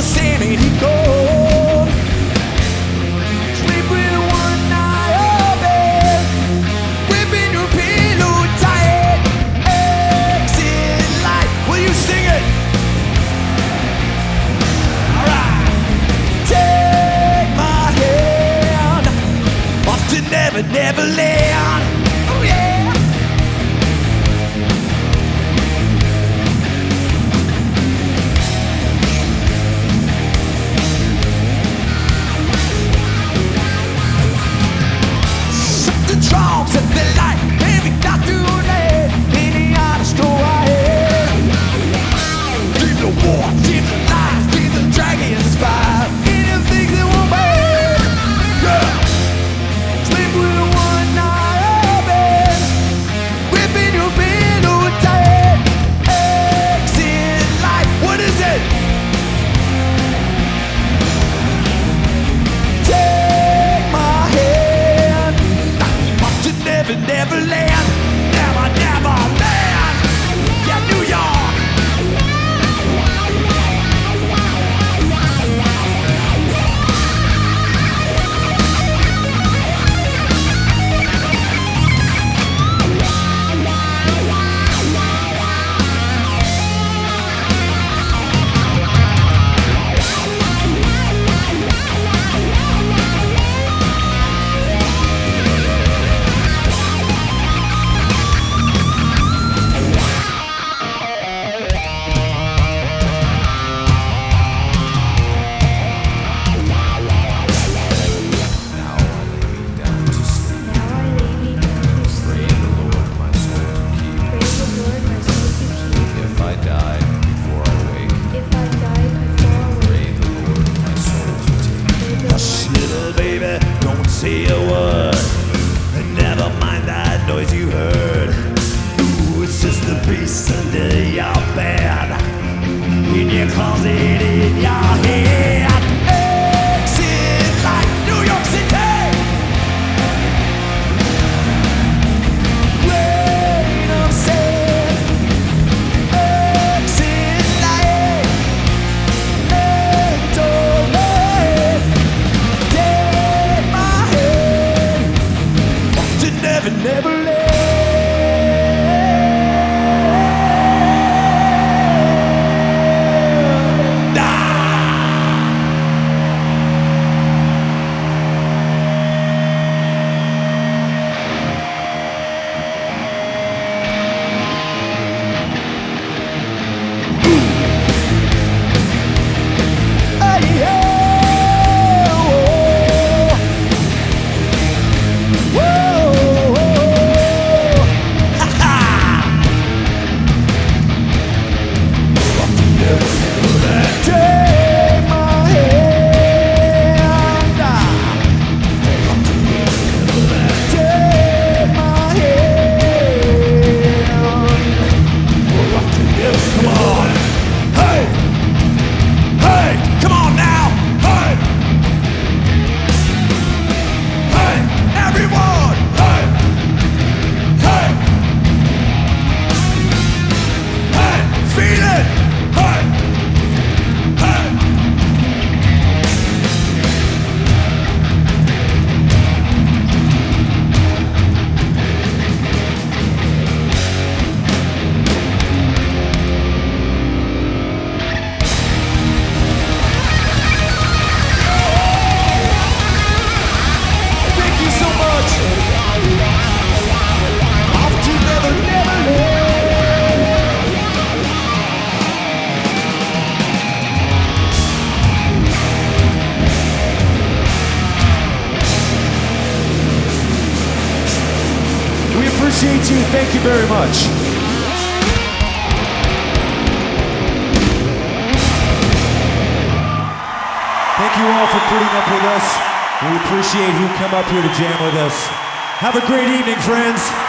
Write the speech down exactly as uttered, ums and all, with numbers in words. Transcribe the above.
sanity goes. Sleep with one eye open, gripping your pillow tight. Exit light, will you sing it? Alright. Take my hand, off to Never Never Land. Oh yeah. Drums at the light, baby, not too late. Any honest go ahead. Leave the war, leave the lies, leave the dragon's fire. Anything that won't break. Yeah. Sleep with one eye open, gripping your pillow tight. Exit light, what is it? Take my hand. Never, never land, never, never land. Yeah, New York. Say a word, and never mind that noise you heard. Ooh, it's just the beast under your bed, in your closet, in your head. Exit like New York City. Rain of sand. Exit like Mental. Never, never let. Appreciate you. Thank you very much. Thank you all for putting up with us. We appreciate who come up here to jam with us. Have a great evening, friends.